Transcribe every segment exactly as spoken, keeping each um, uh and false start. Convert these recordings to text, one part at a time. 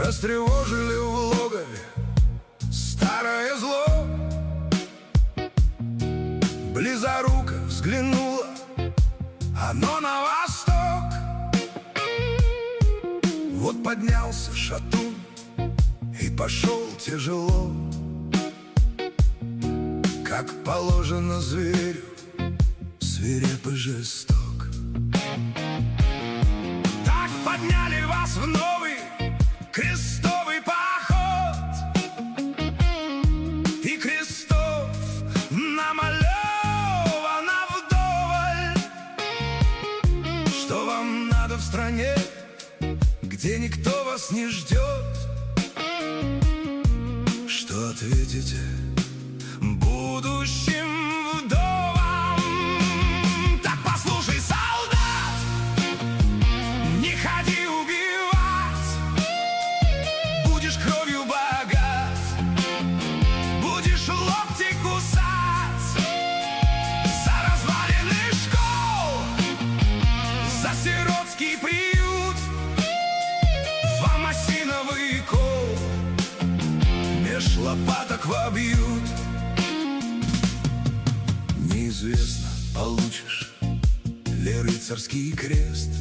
растревожили в логове старое зло. Близоруко взглянуло оно на восток. Вот поднялся шатун и пошел тяжело, как положено зверю, свиреп и жесток. Так подняли вас в новый крестовый поход, и крестов намалевано вдоволь. Что вам надо в стране, где никто вас не ждет? Что ответите будущим вдовам? Так послушай, солдат, не ходи убивать. Будешь кровью богат, будешь локти кусать. За развалины школ, за сиротский приют вам осиновый кол меж лопаток вобьют. Неизвестно, получишь ли рыцарский крест,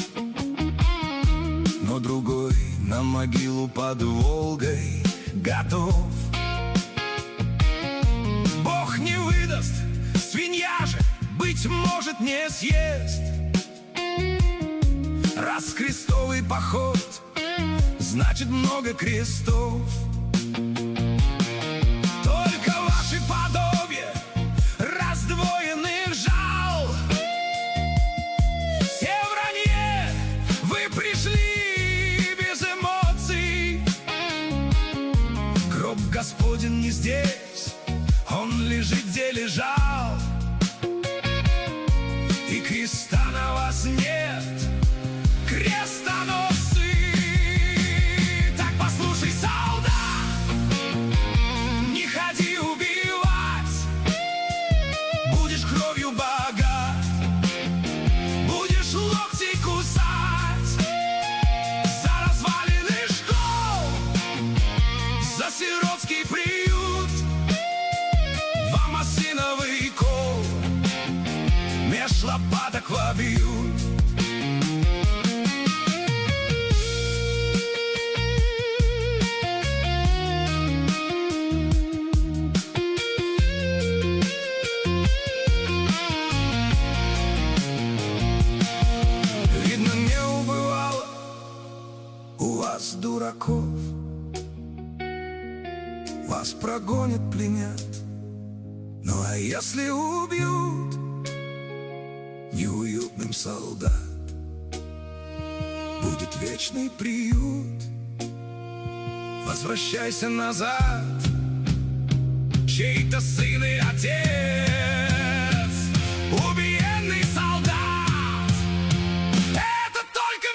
но другой на могилу под Волгой готов. Бог не выдаст, свинья же, быть может, не съест. Раз крестовый поход, значит много крестов. Только ваши подобия раздвоенных жал. Все вранье, вы пришли без эмоций. Гроб Господень не здесь, он лежит, где лежал. И креста на вас нет, крестоносцы. Так послушай, солдат, не ходи убивать. Будешь кровью богат, будешь локти кусать. За развалины школ, за сиротский приют вам осиновый кол меж лопаток вобьют. Видно, не убывало у вас дураков. Вас прогонят, пленят, ну а если убьют, неуютным солдат будет вечный приют. Возвращайся назад, чей-то сын и отец. Убиенный солдат — это только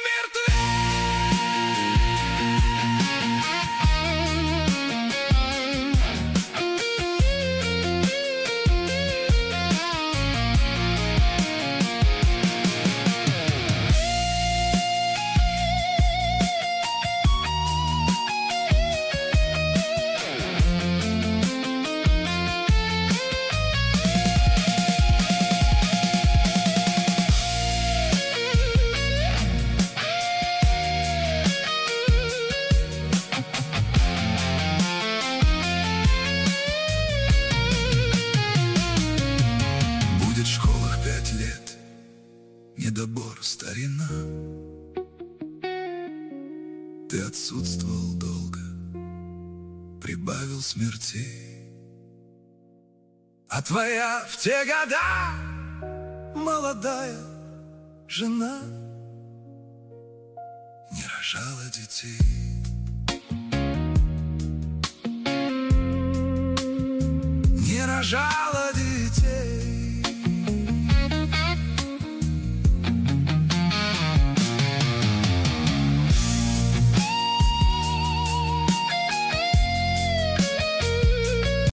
недобор, старина. Ты отсутствовал долго, прибавил смертей, а твоя в те года молодая жена не рожала детей. Не рожала